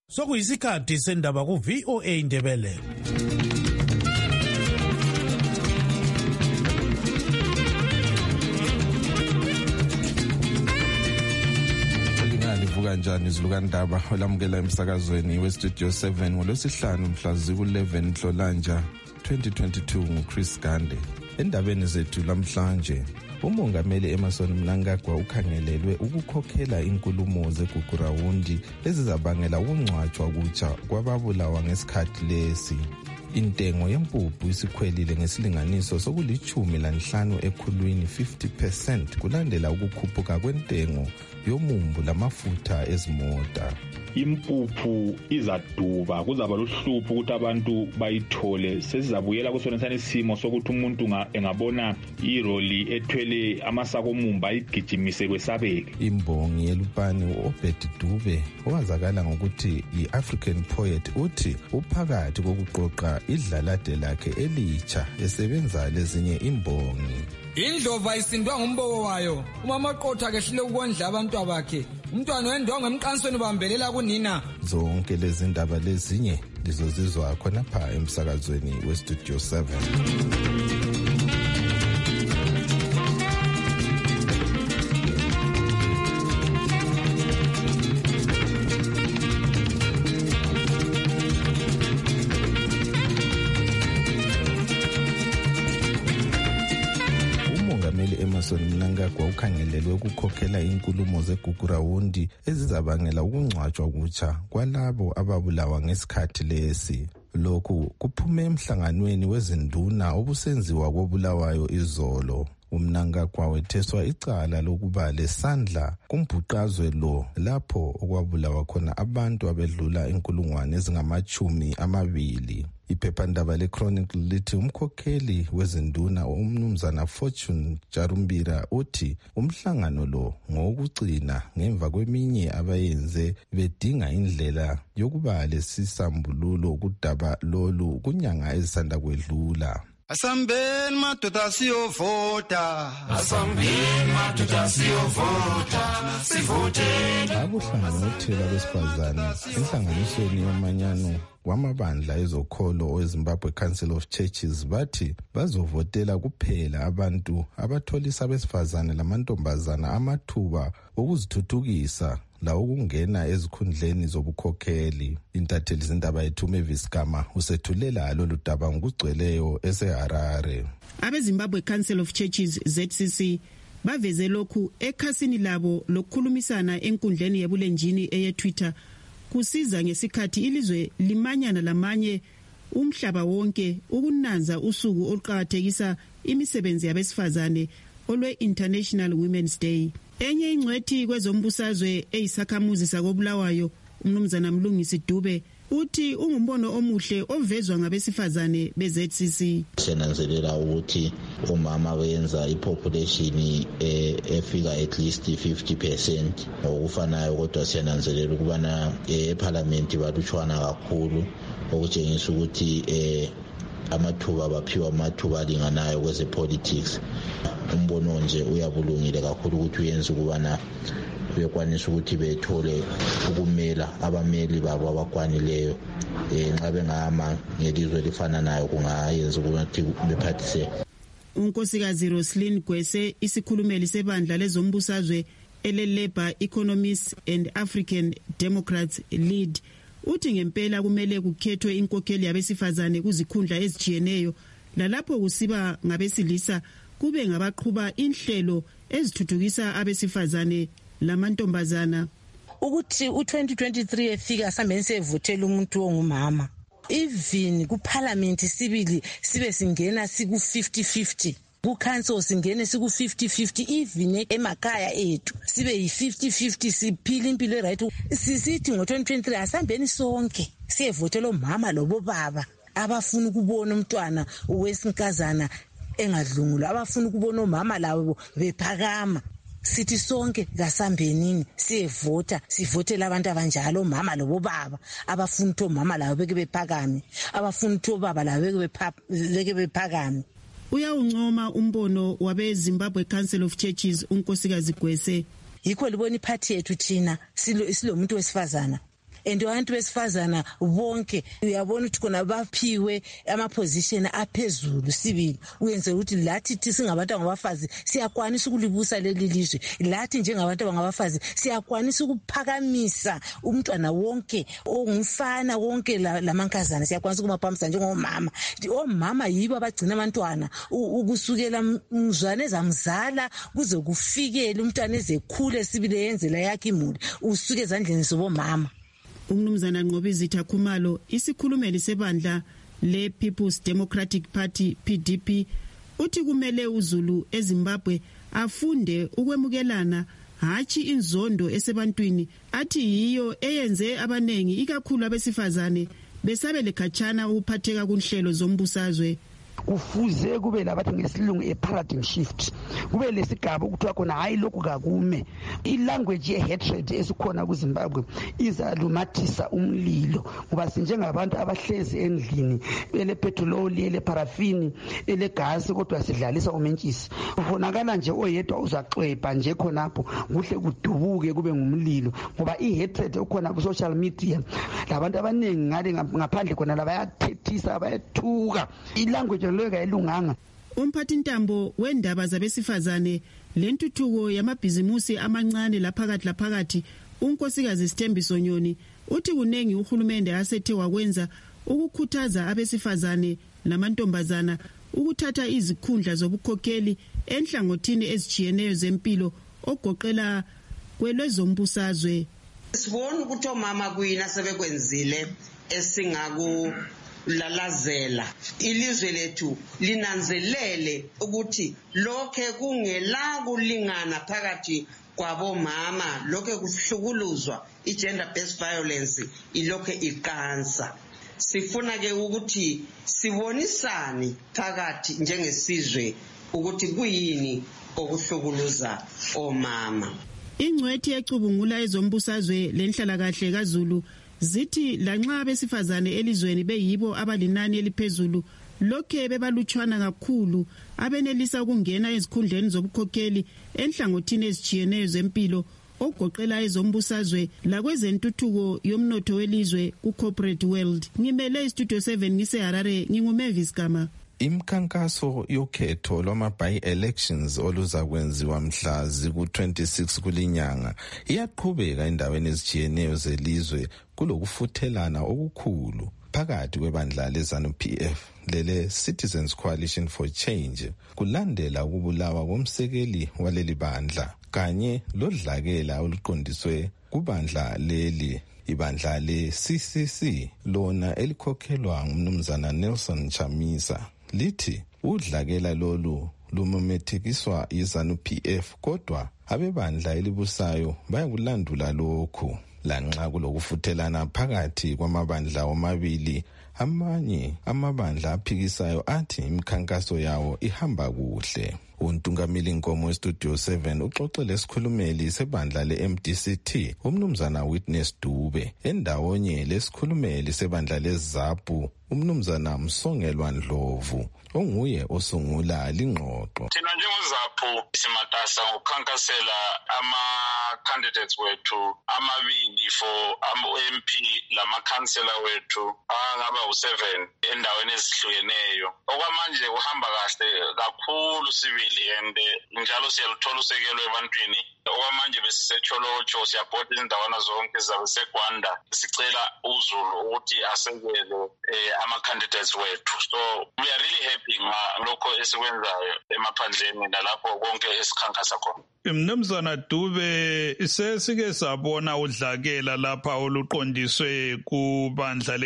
Sokuyisikhathi sendaba ku VOA Indebele. Kanjani izilukandaba olamukela emsakazweni weStudio 7 ngolwesihlanu mhla ziku-11 Nhlolanja 2022 nguChris Gande. Endabeni zethu lamhlanje, umongameli Emmerson Mnangagwa ukhangelelwe ukukhokhela inkulumo zeGugurawundi ezizabangela ukungcwatshwa kutsha kwababulawa ngesikhathi lesi. Intengo yempuphu isikhwelile ngesilinganiso soku-15 ekhulwini 50% kulandela ukukhuphuka kwentengo yomumbu lamafutha ezimota. Impuphu izaduba, kuzaba luhlupho ukuthi abantu bayithole. Sesizabuyela kusona isimo sokuthi umuntu engabona iroli ethwele amasako omumbu ayigijimise kwesabeke. Imbongi yeLupane uObed Dube owazakala ngokuthi yi-African Poet uthi uphakathi kokuqoqa idlalade lakhe elitsha esebenza lezinye imbongi. Indlova isindwa ngumbobo wayo, umama oqotha kehlile ukondla abantu abakhe. Umntwana wendonga emqansweni bambelela kunina. Zonke lezi ndaba lezinye lizozizwa khona pha emsakazweni weStudio 7. Emmerson Mnangagwa ukhangelelwe ukukhokhela inkulumo zeGugurawundi ezizabangela ukungcwatshwa kutsha kwalabo ababulawa ngesikhathi lesi. Lokhu kuphume emhlanganweni wezinduna obusenziwa kobulawayo izolo. UMnangagwa wetheswa icala lokuba lesandla kumbhuqazwe lo lapho okwabulawa khona abantu abedlula inkulungwane ezingama-20. Iphephandaba leChronicle lithi umkhokheli wezinduna umnumzana Fortune Jarumbira uthi umhlangano lo ngokugcina ngemva kweminye abayenze bedinga indlela yokuba lesisambululo kudaba lolu kunyanga ezisanda kwedlula. Asambeni madoda siyovota, asambeni madoda siyovota, sivoteni. Abuhlangothela besifazane enhlanganisweni yomanyano wamabandla ezokholo weZimbabwe Council of Churches bathi bazovotela kuphela abantu abatholisa abesifazane lamantombazana amathuba okuzithuthukisa la ukungena ezikhundleni zobukhokheli. Intatheli zindaba yethu Mavis Gama usethulela lolu daba ngokugcweleyo eseHarare. AbeZimbabwe Council of Churches ZCC baveze lokhu ekhasini labo lokukhulumisana enkundleni yebulenjini eyeTwitter kusiza ngesikhathi ilizwe limanyana lamanye umhlaba wonke ukunanza usuku oluqhakathekisa imisebenzi yabesifazane olwe-International Women's Day. Enye ingcwethi kwezombusazwe eyisakhamuzi sakobulawayo umnumzana Mlungisi Dube uthi ungumbono omuhle ovezwa ngabesifazane beZCC. Senanzelela ukuthi umama wenza ipopulation efika at least 50% okufanayo, kodwa senanzelela ukubana eParliament balutshwana kakhulu okutshengisa ukuthi amathuba baphiwa amathuba alinganayo kwezepolitics. Umbono nje uyabulungile kakhulu ukuthi uyenze ukubana bekwanisa ukuthi bethole ukumela abameli babo abakwanileyo. Nxa bengama ngelizwe lifananayo kungayenza ukuthi bephathise. Unkosikazi Roslyn Gwese isikhulumeli sebandla lezombusazwe ele-Labour Economists and African Democrats Lead uthi ngempela kumele kukhethwe inkokheli yabesifazane kuzikhundla ezijiyeneyo lalapho kusiba ngabesilisa kube ngabaqhuba inhlelo ezithuthukisa abesifazane lamantombazana. Ukuthi u2023 efika sambeni sevotela umuntu ongumama, even kuParliament sibili sibe singena siku 50-50, kuCouncil singene siku 50-50, even emakhaya ethu sibe yi50-50, siphila impilo right. Sisithi ngo2023 asambeni sonke siyevotela umama lobo baba abafuna ukubona umntwana owesinkazana engadlungulwa, abafuna ukubona umama labo bephakama. Sithi sonke kasambenini siyevota, sivotela abantu abanjalo, umama lobo baba abafuna ukuthi umama labo beke bephakame, abafuna ukuthi obaba labo beke bephakame. Uyawuncoma umbono wabeZimbabwe Council of Churches unkosikazi Gwese. Yikho libona iphathi yethu thina silomuntu wesifazana and abantu besifazana bonke uyabona ukuthi khona baphiwe ama-position aphezulu sibili uyenze ukuthi lathi singabantu abangabafazi siyakwanisa ukulibusa leli lizwe, lathi njengabantu abangabafazi siyakwanisa ukuphakamisa umntwana wonke ongumfana wonke lamankazana, siyakwanisa ukumaphamisa njengomama. Omama yibo abagcina abantwana ukusukela mzwane ezamzala kuze kufikele umntwana ezekhule sibili yenzela yakhe imuli usuke ezandleni zobomama. Umnumzana Nqobizitha Khumalo, isikhulumeli sebandla le-People's Democratic Party PDP, uthi kumele uZulu eZimbabwe afunde ukwemukelana hatshi inzondo esebantwini, athi yiyo eyenze abanengi ikakhulu abesifazane besabele khatshana ukuphatheka kunhlelo zombusazwe. Kufuze kube labathi ngesilungu paradigm shift, kube lesigaba ukuthiwa khona hayi lokhu kakume. I-language ye-hatred esikhona kuZimbabwe izalumathisa umlilo ngoba sinjengabantu abahlezi endlini elepetroli, eleparafini, elegasi kodwa sidlalisa umentshisi. Kufonakala nje oyedwa uzaxwebha nje khonapho kuhle kudubuke kube ngumlilo ngoba i-hatred okhona ku-social media labantu abaningi ngale ngaphandle khona labayathethisa bayathuka. I-language Umphathintambo wendaba zabesifazane lentuthuko yamabhizimusi amancane laphakathi unkosikazi Sithembiso Nyoni uthi kunengi uhulumende asethe wakwenza ukukhuthaza abesifazane namantombazana ukuthatha izikhundla zobukhokheli enhlangothini ezijiyeneyo zempilo ogoqela kwelezombusazwe. Sibona ukuthi omama kuyina sebekwenzile esingakulalazela. Ilizwe lethu linanzelele ukuthi lokhe kungela kulingana phakathi kwabomama, lokhe kuhlukuluzwa, i-gender based violence ilokhe iqansa. Sifuna ke ukuthi sibonisane phakathi njengesizwe ukuthi kuyini okuhlukuluza omama. Ingcwethi ecubungula ezombusazwe lenhlalakahle kaZulu zithi lanxa abesifazane elizweni beyibo abalinani eliphezulu lokhe bebalutshwana kakhulu abenelisa ukungena ezikhundleni zobukhokheli enhlangothini ezijiyeneyo zempilo ogoqela ezombusazwe lakwezentuthuko yomnotho welizwe ku-corporate world. Ngimele istudio 7 ngiseHarare, nginguMavis Gama. Imkhankaso yokhetho lwama-by-elections oluzakwenziwa mhla ziku-26 kulinyanga iyaqhubeka endaweni ezijiyeneyo zelizwe kulokufuthelana okukhulu phakathi kwebandla leZANU-PF lele Citizens Coalition for Change kulandela ukubulawa komsekeli waleli bandla kanye lodlakela oluqondiswe kubandla leli. Ibandla le-CCC lona elikhokhelwa ngumnumzana Nelson Chamisa lithi udlakela lolu lumemethekiswa yiZANU-PF kodwa abebandla elibusayo bayakulandula lokhu. Lanxa kulokufuthelana phakathi kwamabandla omabili, amanye amabandla aphikisayo athi imikhankaso yawo ihamba kuhle. Untungamili Nkomo estudio 7 uxoxele isikhulumeli sebandla le-MDCT umnumzana Witness Dube endawonye lesikhulumeli sebandla leZAPU umnumzana Msongelwa Ndlovu onguye osungula lingxoxo. Thina njengoZAPU simatasa ngokukhankasela ama-candidates wethu amabili for ama-MP lamakhansela wethu angaba u7 endaweni ezihlukeneyo. Okwamanje kuhamba kahle kakhulu sibili and njalo siyaluthola usekelo ebantwini. Okwamanje besisecholotsho siyabhoda izindawana zonke zabe seGwanda sicela uZulu ukuthi asekele ama-candidates wethu. So we are really happy ngalokho esikwenzayo emaphandleni nalapho konke esikhankasa khona. Mnumzana Dube, sesike sabona udlakela lapha oluqondiswe kubandla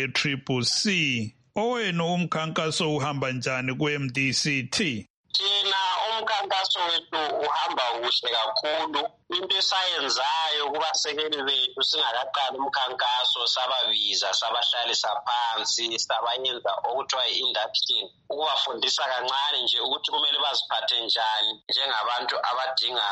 le-CCC. Owena umkhankaso uhamba njani ku-MDCT? Thina umkhankaso wethu uhamba kuhle kakhulu. Into esayenzayo kubasekeli bethu singakaqali umkhankaso sababiza sabahlalisa phansi sabayenza okuthiwa i-induction ukubafundisa kancane nje ukuthi kumele baziphathe njani njengabantu abadinga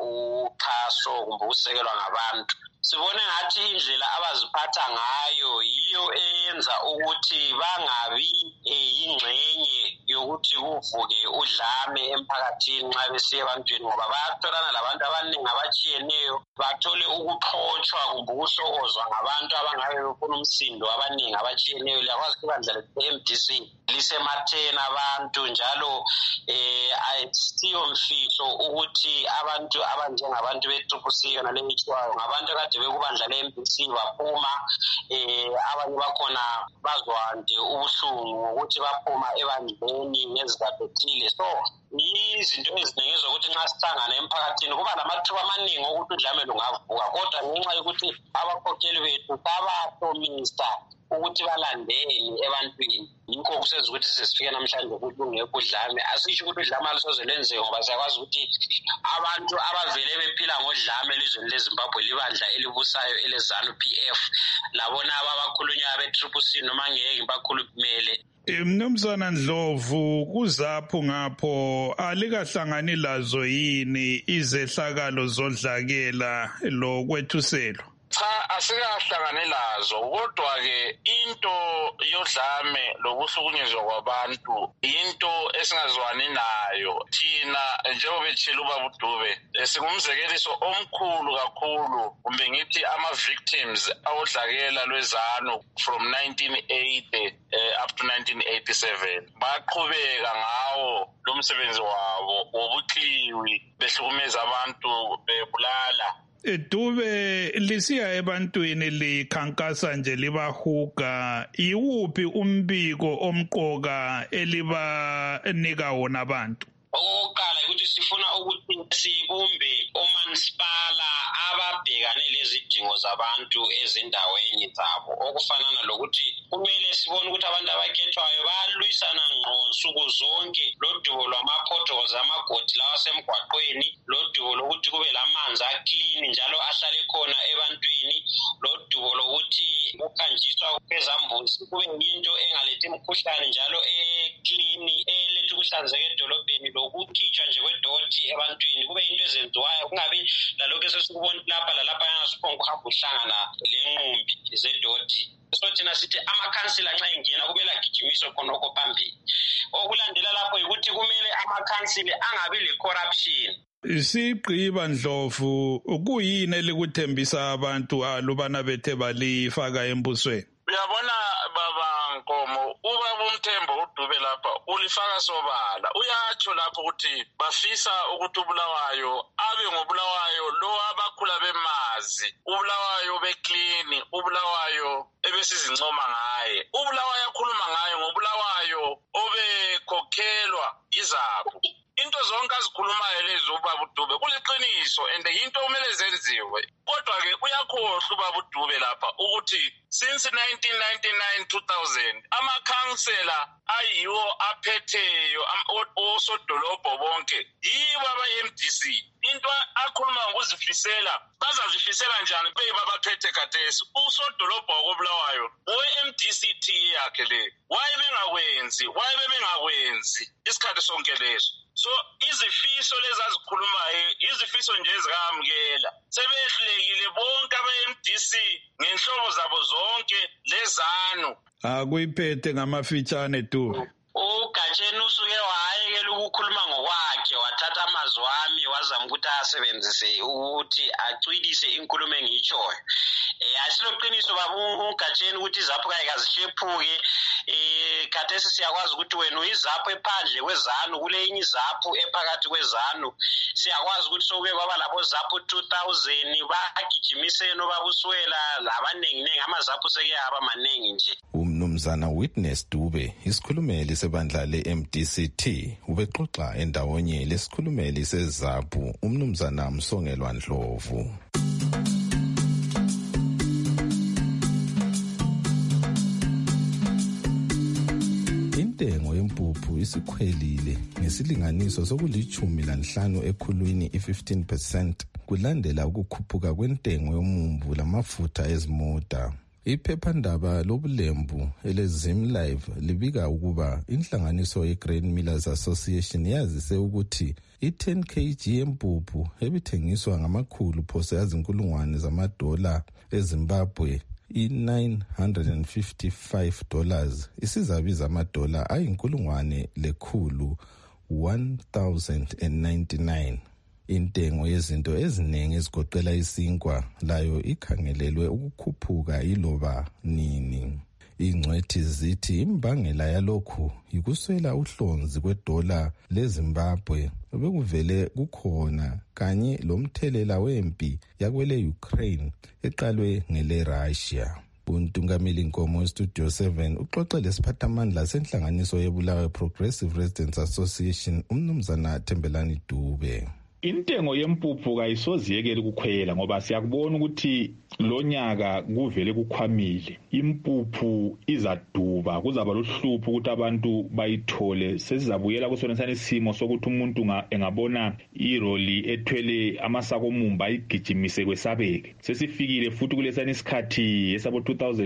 uxhaso kumbe ukusekelwa ngabantu. Sibone ngathi indlela abaziphatha ngayo yiyo eyenza ukuthi bangabi ingxenye yokuthi kuvuke udlame emphakathini nxa besiya ebantwini ngoba bayatholana labantu abaningi abatshiyeneyo bathole ukuxotshwa kumbe ukuhlokozwa ngabantu abangabe befuna umsindo abaningi abatshiyeneyo. Liyakwazi ukuthi ibandla le-MDC lisematheni abantu njalo ayisiyo mfihlo ukuthi abantu abanjengabantu be-TCC yona leyithiwayo ngabantu akade bekubandla le-MDC baphuma abanye bakhona bazwande ubuhlungu ngokuthi baphuma ebandleni ngezizathu ezithile. So izinto eziningi ezokuthi nxa sihlangana emphakathini kuba lamathuba amaningi okuthi udlame lungavuka, kodwa ngenxa yokuthi abakhokheli bethu babahlomisa ukuthi balandeni ebantwini yikho kusenza ukuthi sesifike namhlanje ukuthi ungekho udlame. Asisho ukuthi udlame alusoze lwenzeke ngoba siyakwazi ukuthi abantu abavele bephila ngodlame elizweni leZimbabwe libandla elibusayo ele-ZANU-PF labona abakhulunywa be-TCC noma ngeke bakhulumele. Mnumzana Ndlovu, kuzapho ngapho alikahlangani lazo yini izehlakalo zodlakela lokwethuselo? Cha, asikahlangane lazo, kodwa-ke into yodlame lokuhlukunyezwa kwabantu into esingazwani nayo. Thina njengoba etshela ubaba uDube singumzekeliso omkhulu kakhulu, kumbe ngithi ama-victims awodlakela lwezanu from 1980 up to 1987 baqhubeka ngawo lo msebenzi wabo wobuxiwi behlukumeza abantu bebulala. Dube lisiya ebantwini likhankasa nje libahuga, iwuphi umbiko omqoka elibanika wona abantu? Okokuqala ukuthi sifuna ukuthi sibumbe omansipala ababhekane lezidingo zabantu ezindaweni zabo, okufanana lokuthi kumele sibone ukuthi abantu abakhethwayo bayalwisana ngqo nsuku zonke lodubo lwama-potholes amagodi lawa asemgwaqweni, lodubo lokuthi kube lamanzi aklini njalo ahlale khona ebantwini, lodubo lokuthi ukhanjiswa kwezambuzi kube yinto engalethi imikhuhlane njalo eklini eletha ukuhlanzeka edolobheni, lokukhitshwa nje kwedoti ebantwini kube yinto ezenziwayo, kungabi lalokhu esesikubona lapha lalapha yangasiphonga ukuhamba uhlangana lenqumbi zedoti. So thina sithi amakhansila nxa ingena kumele agijimiswe khonokho phambili. Okulandela lapho yikuthi kumele amakhansila angabi le-corruption. Sigqiba Ndlovu, kuyini elikuthembisa abantu alubana bethe balifaka embusweni? Uyabona baba Nkomo, ubaba uMthembu uDube lapha ulifaka sobala. Uyatsho lapho ukuthi bafisa ukuthi uBulawayo abe ngobulawayo lo abakhula bemazi, uBulawayo beklini, uBulawayo ebesizincoma ngaye. uBulawayo akhuluma ngaye ngobulawayo obekhokhelwa izabo. Into zonke azikhulumayo lezi ubaba uDube kuliqiniso and into kumele zenziwe. Kodwa-ke uyakhohlwa ubaba uDube lapha ukuthi since 1999-2000 amakhansela ayiwo aphetheyo osodolobho bonke yibo aba-MDC. Into akhuluma ngokuzifisela bazazifisela njani bebabaphethe khathesi? Usodolobho wakobulawayo owe-MDC yakhe le wayebengakwenzi isikhathi sonke leso. So izifiso lezi azikhulumayo izifiso nje ezikamukela, sebehlekile bonke aba-MDC ngenhlobo zabo zonke lezanu. Akuyiphethe ngamafitshane tu. uGatsheni usuke wayekela ukukhuluma ngokwakhe wathatha amazwi ami wazama ukuthi asebenzise ukuthi acwilise inkulumo engiyitshoyo. Asiloqiniso baba uGatsheni ukuthi izapho kanye kazishephuke. Khathesi siyakwazi ukuthi wena uyizapho ephandle kwezanu kule inye izapho ephakathi kwezanu. Siyakwazi ukuthi sokuke kwaba labo zapho 2000 bagijimiseni obabuswela labanengi amazapho seke aba maningi nje. Umnumzana Witness Dube, isikhulumeli sebandla le-MDCT, ubexoxa endawonye lesikhulumeli seZAPU umnumzana Msongelwa Ndlovu. Intengo yempuphu isikhwelile ngesilinganiso soku15 ekhulwini i-15% kulandela ukukhuphuka kwentengo yomumbu lamafutha ezimota. Iphephandaba lobulembu eleZimLive libika ukuba inhlanganiso yeGrain Millers Association yazise ukuthi i-10 kg yempuphu ebithengiswa ngamakhulu phose $1,000 eZimbabwe $955 isizabiza amadola $1,199. Intengo yezinto eziningi ezigoqela isinkwa layo ikhangelelwe ukukhuphuka iloba nini. Ingcwethi zithi imbangela yalokhu yikuswela uhlonzi kwedola leZimbabwe bekuvele kukhona kanye lomthelela wempi yakwele Ukraine eqalwe ngele Russia. Untungameli Nkomo weStudio 7 uxoxe lesiphathamandla senhlanganiso yeBulawayo Progressive Residents Association umnumzana Thembelani Dube. Intengo yempuphu kayisoziyekele ukukhwela ngoba siyakubona ukuthi lo nyaka kuvele kukhwamile. Impuphu izaduba, kuzaba lohlupho ukuthi abantu bayithole. Sesizabuyela kusona isimo sokuthi umuntu engabona iroli ethwele amasako omumba ayigijimise kwesabeke. Sesifikile futhi kulesana isikhathi esabo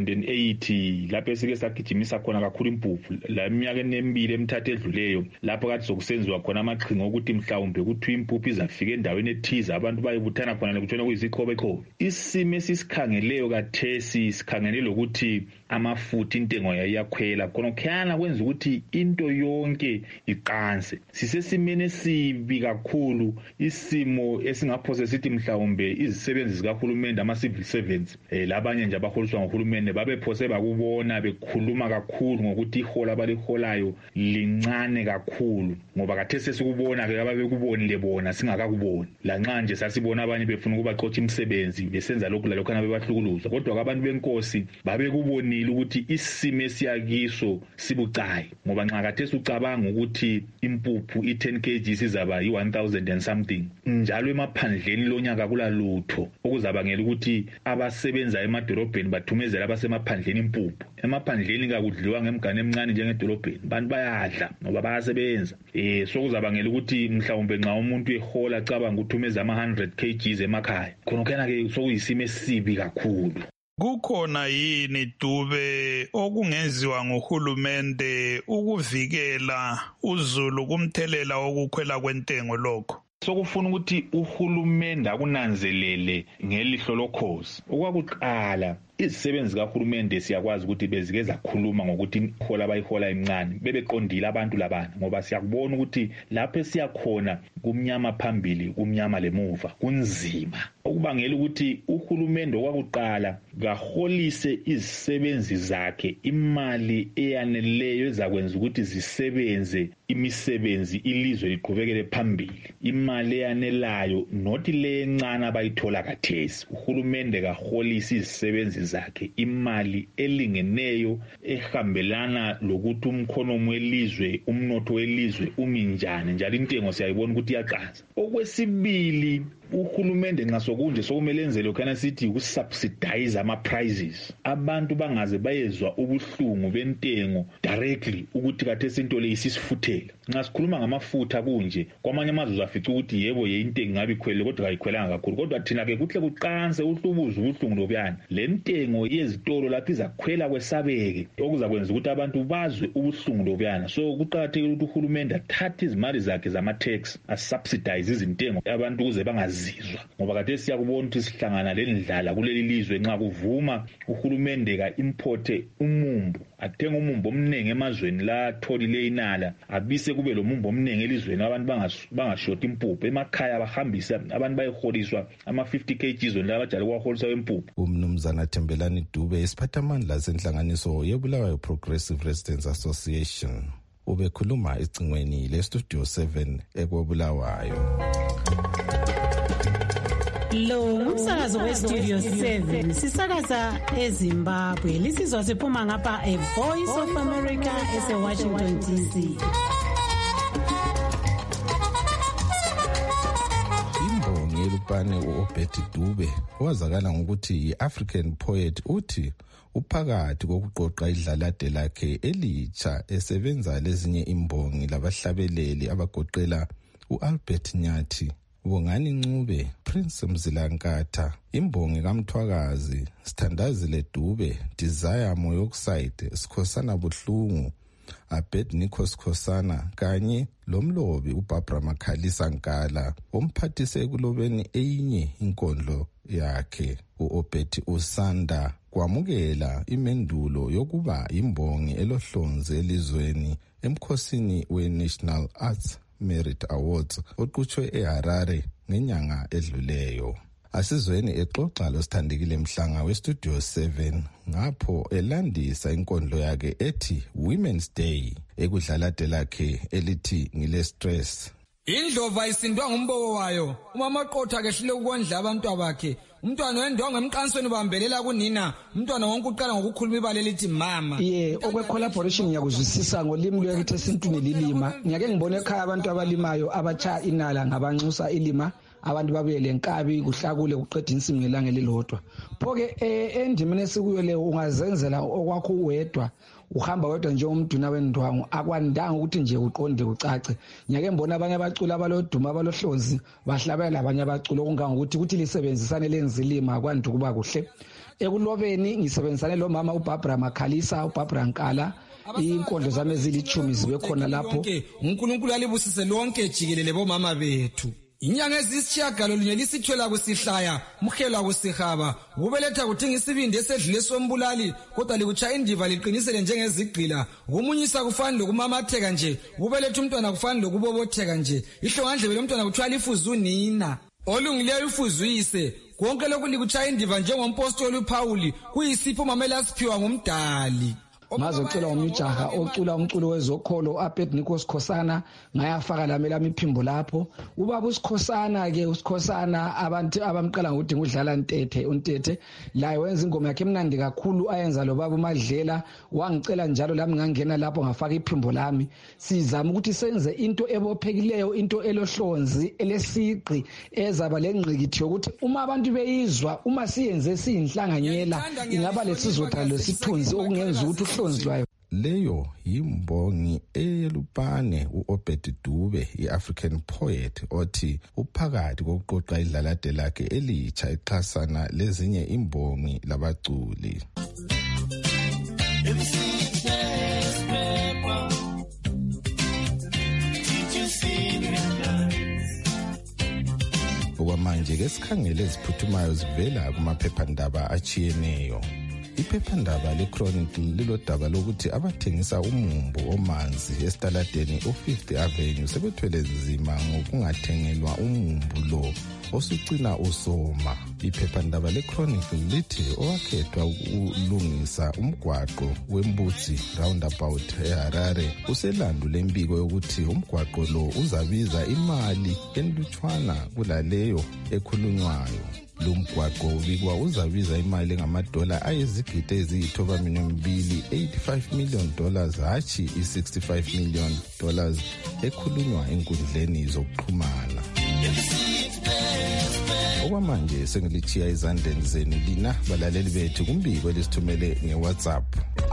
2008 lapho esike sagijimisa khona kakhulu impuphu. La iminyaka emibili emithathu edluleyo lapho kade sokusenziwa khona amaqhinga ukuthi mhlawumbe ukuthi impuphu izafika endaweni ethize abantu bayibuthana khona lekutshona kuyiziqhobeko. Isimo esisikhangeleyo kathesi sikhangelele ukuthi amafutha intengo yayakhwela khona khana kwenza ukuthi into yonke iqanse. Sisesimene esibi kakhulu, isimo esingaphose sithi mhlawumbe izisebenzi zikahulumende ama-civil servants labanye nje abaholiswa ngohulumende babephose bakubona bekhuluma kakhulu ngokuthi ihola abaliholayo lincane kakhulu ngoba kathesi sikubona-ke ababekubonile bona singakakuboni. Lanxa nje sasibona abanye befuna ukubaxotsha imisebenzi besenza lokhu lalokhana bebahlukuluza, kodwa abantu benkosi babekubonile ukuthi isimo esiyakiso sibucayi ngoba nxa kathesi ucabanga ukuthi impuphu i-10 kg izaba yi-1000 and something, njalo emaphandleni lonyaka kulalutho okuzabangela ukuthi abasebenza emadolobheni bathumezela abasemaphandleni impuphu. Emaphandleni kakudliwa ngemgane emncane njengedolobheni, abantu bayadla ngoba bayasebenza. Sokuzabangela ukuthi mhlawumbe nxa umuntu ehola acabanga ukuthumeza ama-100 kg emakhaya, khona ke sokuyisimo esibi kakhulu. Kukhona yini Dube okungenziwa nguhulumende ukuvikela uzulu kumthelela wokukhwela kwentengo lokho? Sokufuna ukuthi uhulumende akunanzelele ngelihlo lokhozi. Okwakuqala izisebenzi kahulumende siyakwazi ukuthi bezike zakhuluma ngokuthi ihola abayihola imncane bebeqondile abantu labana ngoba siyakubona ukuthi lapho siyakhona kumnyama phambili kumnyama lemuva kunzima. Okubangela ukuthi uhulumende okwakuqala kaholise izisebenzi zakhe imali eyaneleyo ezakwenza ukuthi zisebenze imisebenzi ilizwe liqhubekele phambili, imali eyanelayo nothi le encane abayithola kathesi. Uhulumende kaholise izisebenzi zakhe imali elingeneyo ehambelana lokuthi umkhonomo welizwe, umnotho welizwe umi njani, njalo intengo siyayibona ukuthi iyaqansa. Okwesibili, uhulumende nxa sokunje sokumele enzele khona sithi ukusubsidize ama-prices, abantu bangaze bayezwa ubuhlungu bentengo directly ukuthi kathesi into le isisifuthela. Nxa sikhuluma ngamafutha kunje kwamanye amazwe uzafica ukuthi yebo intengo ngabe ikhwele kodwa kayikhwelanga kakhulu, kodwa thina-ke kuhle kuqanse uhlubuze ubuhlungu lobuyana. Le ntengo yezitolo lapho izakhwela kwesabeke okuzakwenza ukuthi abantu bazwe ubuhlungu lobuyana. So kuqakathekile ukuthi uhulumende athathe izimali zakhe zama-tax asubsidize izintengo abantu ukuze bangazizwa ngoba kathesi siyakubona ukuthi sihlangana lendlala kuleli lizwe nxa kuvuma uhulumende ka-importe umumbu, athenga umumbu omningi emazweni la tholile inala, abise kube lo mumbu omningi elizweni abantu bangashoti impuphu. Emakhaya bahambise abantu bayiholiswa ama-50 kg zona labajale kwaholiswa impuphu. Umnumzana Thembelani Dube isiphathamandla senhlanganiso yeBulawayo Progressive Residents Association ubekhuluma ecingweni leStudio 7 eKobulawayo. Lo umsakazo weStudio 7 sisakaza eZimbabwe, lisizwa siphuma ngapha eVoice of America eseWashington DC. Imbongi elupane uObed Dube owazakala ngokuthi yi-African Poet uthi uphakathi kokuqoqa idlalade lakhe elitsha esebenza lezinye imbongi labahlabeleli abagoqela uAlbert Nyathi, Bongani Ncube, Prince Mzilankatha, imbongi kaMthwakazi, Sithandazile Dube, Desire Moyoxide, Sikhosana Buhlungu, Abednego Skhosana kanye lomlobi uBarbara Makhalisa Nkala omphathise ekulobeni eyinye inkondlo yakhe. U-Obed usanda kwamukela imendulo yokuba imbongi elohlonze elizweni emkhosini we-National Arts Merit Awards oqhutshwe eHarare ngenyanga edluleyo. Asizweni exoxa losithandekile Mhlanga weStudio 7 ngapho elandisa inkondlo yakhe ethi Women's Day ekudlalade lakhe elithi ngile stress. Indlova isindwa ngumbobo wayo, umama Qotha kehlile ukondla abantu bakhe. Umntwana wendonga emqansweni ubambelela kunina, umntwana wonke uqala ngokukhuluma ibale lithi mama. Okwe collaboration ngiyakuzwisisa ngolimi lwethu esintwini lilima. Ngiyake ngibone ekhaya abantu abalimayo abatsha inala ngabanxusa ilima. Abantu babuyele enkabi kuhlakule kuqeda insimu ngelanga elilodwa. Phoke endimene sikuyo le ungazenzela okwakho uwedwa, uhamba wedwa nje umduna wendwangu, akwandanga ukuthi nje uqonde ucace. Ngiyake ngibona abanye abaculi abaloduma abalohlonzi bahlabela abanye abaculi okunganga ukuthi lisebenzisane lenzilima akwanti kuba kuhle. Ekulobeni ngisebenzisane lo mama uBarbara Makhalisa, uBarbara Nkala. Inkondlo zami ezilithumi zibe khona lapho. uNkulunkulu alibusise lonke jikelele bomama bethu. Inyanga ezisitshiyagalolunye lisithwela kusihlaya, mukhelwa kusihaba, ukubeletha kudinga isibindi esedlule sombulali, kodwa likuchaya indiva liqinisele njengezigqila, ukumunyisa kufana lokumamatheka nje, ukubeletha umntwana kufana lokubobotheka nje, ihlongandlebe lomntwana kuthiwa lifuze unina, olungileyo ifuze uyise, konke lokhu likuchaya indiva njengompostoli uPawuli, kuyisipho mamela asiphiwa ngumdali. Ngazocela umjaha ocula umculo wezokholo Abednego Skhosana ngayafaka lami imiphimbo lapho. Ubaba uSkhosana ke uSkhosana abantu abamqala ngudinga udlala uNtethe la wenza ingoma yakhe emnandi kakhulu ayenza lo baba uMadlela wangicela njalo lami ngangena lapho ngafaka iphimbo lami. Sizama ukuthi senze into ebophekileyo, into elohlonzi elesiqi ezaba lengqikithi ukuthi uma abantu beyizwa, uma siyenze siyinhlanganyela ingaba lesizotha lesithunzi okungenza ukuthi leyo yimbongi eyelupane uObed Dube, iAfrican poet othi uphakathi kokuqoqa idlalade lakhe elitsha exhasana lezinye imbongi labaculi. Okwamanje ke sikhangele eziphuthumayo zivela kumaphephandaba achiyeneyo. Iphephandaba leChronicle lilodaba lokuthi abathengisa umumbu omanzi esitaladeni u5th Avenue sebethwele nzima ngokungathengelwa umumbu lo osucina usoma. Iphephandaba leChronicle lithi owakhethwa ukulungisa umgwaqo wembutsi roundabout eHarare uselandu lembiko yokuthi umgwaqo lo uzabiza imali enlutshwana kulaleyo ekhulunywayo. Lumgwaqo ubikwa uzabiza imali ngamadola ayizigidi eziyithoba-2 $85 million hatshi $65 million ekhulunywa enkundleni zokuxhumana. Okwamanje sengilichiya ezandleni zenu lina balaleli bethu kumbiko elisithumele ngeWhatsApp.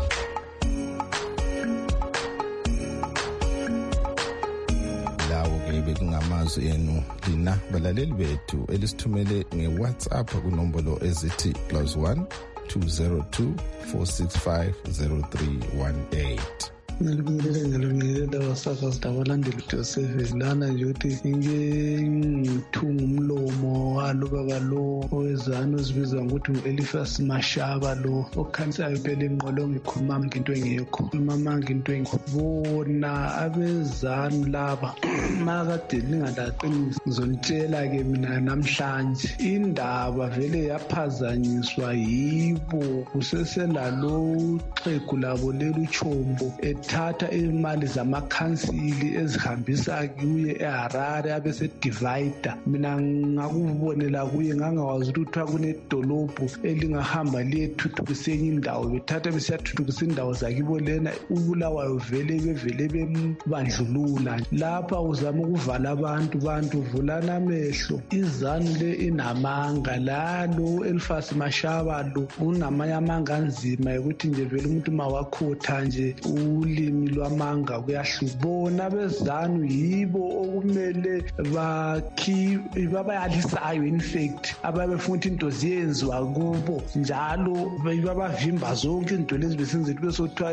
Bekungamazwi enu lina balaleli bethu elisithumele ngeWhatsApp kunombolo ezithi +1 202 465 0318. Ngilungile wasakaza abalandeli Joseph lana nje ukuthi ngithunga umlomo walo baba lo owezana ozibiza ngokuthi uElifas Mashaba lo okhansayo phela enqolo ngikhuluma into engekho mama into engibona abezana laba makade lingadaqinisa ngizonitshela ke mina namhlanje indaba vele yaphazanyiswa yibo kuseselalo xhegu labo leluchombo ethatha imali zamakhansili ezihambisa kuye eHarare abese divider. Mina ngakubonela kuye ngangawazi ukuthi kunedolobho elingahamba liyethuthukisa indawo bethatha besiyathuthukisa indawo zakibo lena ubulawayo vele bembandlulula. Lapha uzama ukuvala abantu vulana amehlo. Izanu le inamanga lalo Elifas Mashaba lo unamanye amanga nzima ukuthi nje vele umuntu mawakhotha nje ulimi lwamanga kuyahluka. Bona beZANU yibo okumele babayalisayo in fact ababefuna into ziyenziwa kubo njalo babavimba zonke into lezi besenza besothiwa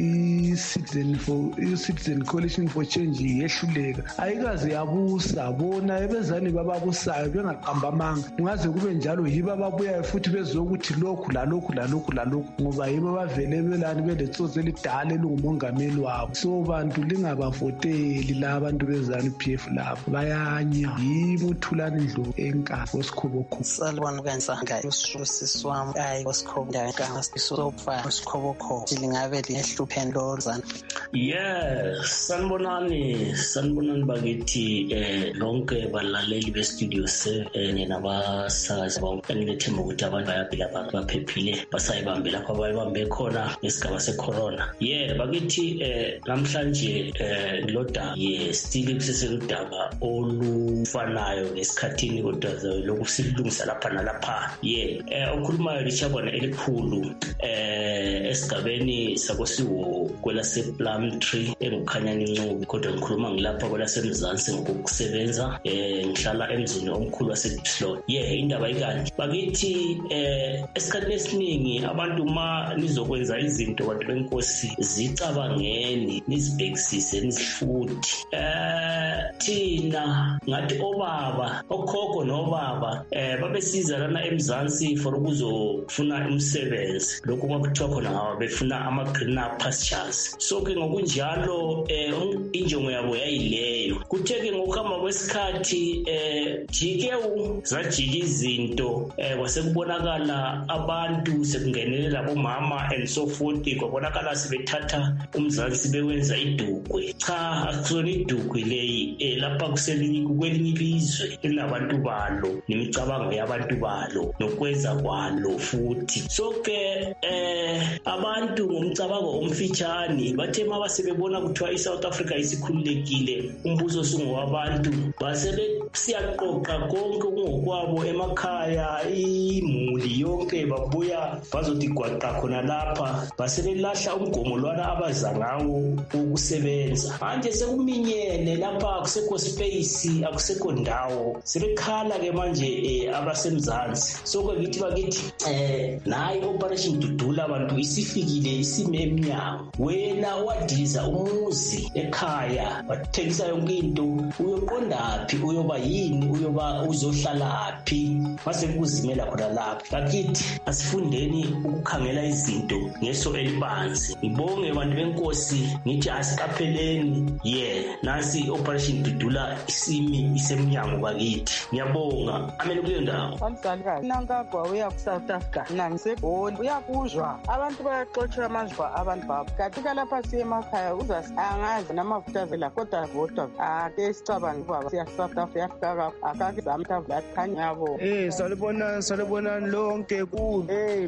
i-Citizen Coalition for Change yehluleka ayikaze yabusa. Bona beZANU bababusayo bengaqamba amanga kungaze kube njalo yibo ababuyayo futhi bezokuthi lokhu lalokhu ngoba yibo bavele belani beletsotsi elidala elungumongameli wabo. So bantu lingabavoteli labantu beZANU PF labo bayanya yibo Thulani Ndlovu enkasi oSikhobokho. Salibona kansanga usisisi wami oSikhobokho sofa oSikhobokho lingabe lihlupheni lozana. Yes, sanibonani bakithi lonke balaleli bestudio 7 nabasakazi ngilethemba ukuthi abantu bayaphila baphephile basayibambe lapho abayibambe khona ngesigaba secorona. Bakithi namhlanje ngilodaba still kuseseludaba olufanayo ngesikhathini kodwa lokusilungisa lapha nalapha. Okhulumayo lichabona elikhulu esigabeni sakosiwo kwelasePlumtree eNgukhanyani Ncube kodwa ngikhuluma ngilapha kwelasemzansi ngokusebenza ngihlala emzini omkhulu waseDipslot. Indaba ikanje bakithi esikhathini esiningi abantu ma nizokwenza izinto bantu benkosi zicabangeni nizibhekisise nizifuthi. Thina ngathi obaba okhokho nobaba babesiza lana emzansi for ukuzofuna umsebenzi lokhu kwakuthiwa khona befuna ama-green pastures. So ke ngokunjalo injongo yabo yayileyo. Kuthe-ke ngokuhamba kwesikhathi zajika izinto kwasekubonakala abantu sekungenelela bomama and so forth kwabonakala sebethatha umzansi bewenza idukwe. Cha akusona idukwe leyi lapha kwelinye ilizwe elinabantu balo nemicabango yabantu balo nokwenza kwalo futhi. So ke abantu ngomcabango omfitshane bathe mabasebebona kuthiwa iSouth Africa isikhululekile umbuso singowabantu siyaqoqa konke kungokwabo emakhaya imuli yonke babuya bazothi gwaqa khona lapha basebelahla umgomo lwana abaza ngawo ukusebenza. Manje sekuminyene lapha akusekho space akusekho ndawo sebekhala ke manje abasemzansi. So ke ngithi bakithi nayi operation Dudula abantu isifikile isime emnyango. Wena wadiza umuzi ekhaya wathengisa yonke into uyoqondaphi uyoba yini uyoba uzohlalaphi mase kuzimela khona lapha. Bakithi asifundeni ukukhangela izinto ngeso elibanzi. Ngibonge abantu benkosi ngithi asiqapheleni nasi operation Dudula isemnyango bakithi. Ngiyabonga amele kuleyo ndawo. Amsalikazi nankagwa uya ku-South Africa nangisegoli uyakuzwa abantu bayaxotsha amazwa abantu babo kanti kalapha siyemakhaya angazi namafutha vela kodwa vodwa ake sicabange baba siya-South Africa akake zamtavula akhanya yabo. Salibonani lonke kulo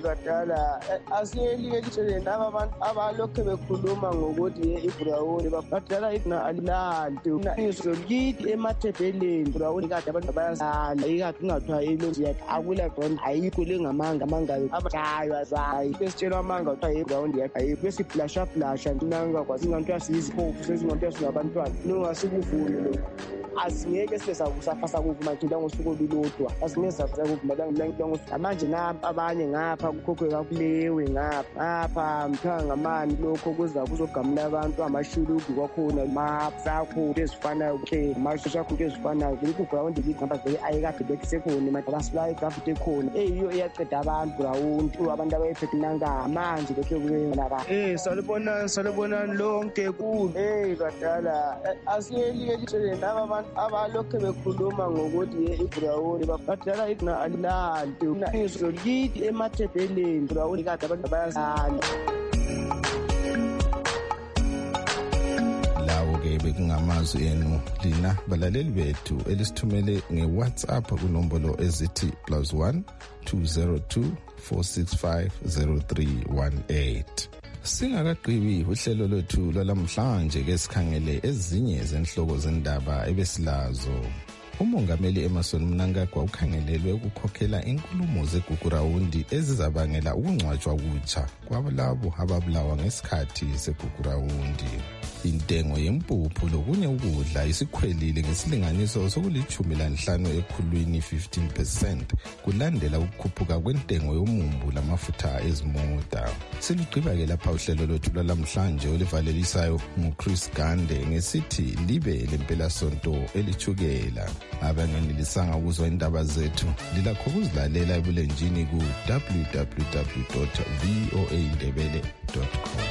badala asiyeli elitshele laba abantu abalokhe bekhuluma ngokuthi iBurauni badala igna alilanto iso lithi emathebheleni iBurauni kade abantu bayazala ikade kungathiwa ilonzi yakhe akula khona ayikho lengamanga amangayo abajayo azayi besitshela amanga kuthiwa iBurauni yakhe ayikho besiflasha nanga kwasingathiwa siyiziphupho sezinganthiwa singabantwana nongasikuvuni lo asingeke sesavusafasa kuvuma thina ngosuku olulodwa asingeke savusakuvuma manje abanye ngapha kukhokhwe kakulewe ngapha mthanga ngamani lokho kuzogamula abantu amashuluku kwakhona mapsakho ezifanayo ke mashosha ezifanayo lokhu ground ngihamba vele ayikade bekisekhona manje basilayo draft ekhona eyiyo iyaqeda abantu ground abantu abayephethe nanga manje lokho kuyenza salibonani lonke kulo badala asiyeli elitshele laba abantu abalokhe bekhuluma ngokuthi iBurauni badala igna alilanto iso lithi emathebheleni iBurauni kade abantu bayazala. Lawo-ke bekungamazwi enu lina balaleli bethu elisithumele nge-WhatsApp kunombolo ezithi +1 202 465 0318. Singakaqhibi uhlelo lwethu lwalamhlanje ke sikhangele ezinye zenhloko zendaba ebesilazo. umongameli Emmerson Mnangagwa ukhangelelwe ukukhokhela inkulumo zeGugurawundi ezizabangela ukungcwatshwa kutsha kwabalabo ababulawa ngesikhathi segugurawundi. Intengo yempuphu lokunye ukudla isikhwelile ngesilinganiso soku15 ekhulwini 15% kulandela ukukhuphuka kwentengo yomumbu lamafutha ezimota. Silugqiba-ke lapha uhlelo lwethu lwalamhlanje olivalelisayo nguChris Gande ngesithi libe lempelasonto elithukela. Abangenelisanga ukuzwa indaba zethu lilakho ukuzilalela ebulenjini ku www.voaindebele.com.